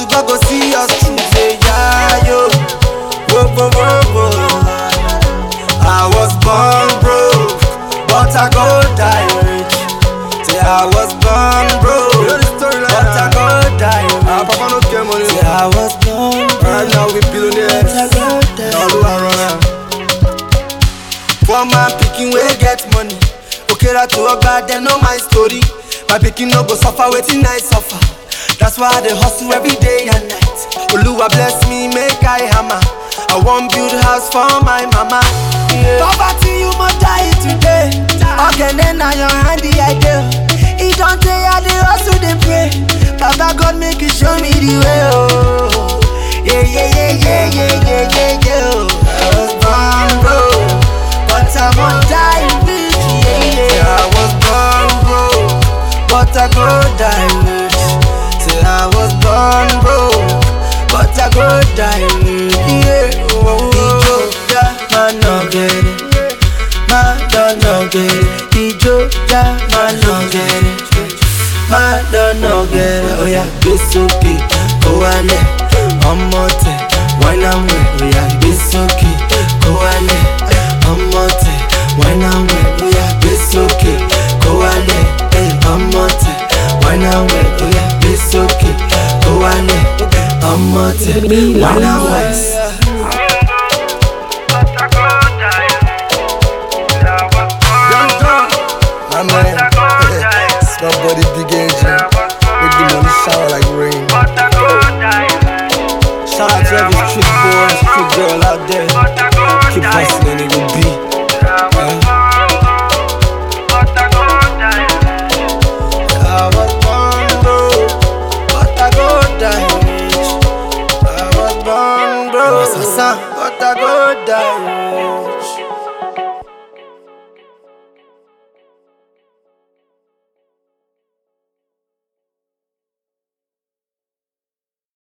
God go see us through. Say yeah yo, whoa, whoa, whoa, whoa. I was born broke, but I go die rich. Say I was born broke, but I go die rich. Papa no get money. Say I was born broke, right now we billionaires. But I go die rich. Poor man picking we get money. Okay, that to a God, they know my story. My picking no go suffer, waiting I suffer. That's why I dey hustle every day and night. Oluwa bless me, make I hammer. I want build house for my mama. Yeah. Poverty, you must die today. Again, then now your handy I do. It don't tell you the hustle they pray. Baba God make you show me the way. Oh, yeah, yeah, yeah, yeah, yeah, yeah, yeah, yeah. I was born broke, but I won't die rich. Yeah, yeah. I was born broke, but I go die rich. Say I was born broke, but I go die rich. Yeah. Man no get it, man don't get it. Ijo ja man no get it, man don't get it. Oh yeah, it's okay, go ale, omote, when I'm with. Oh yeah, it's okay, go ale, omote, when I'm with. Oh yeah, it's okay, go ale, omote, when I'm with. Oh yeah, it's okay, go ale, omote, when I'm with.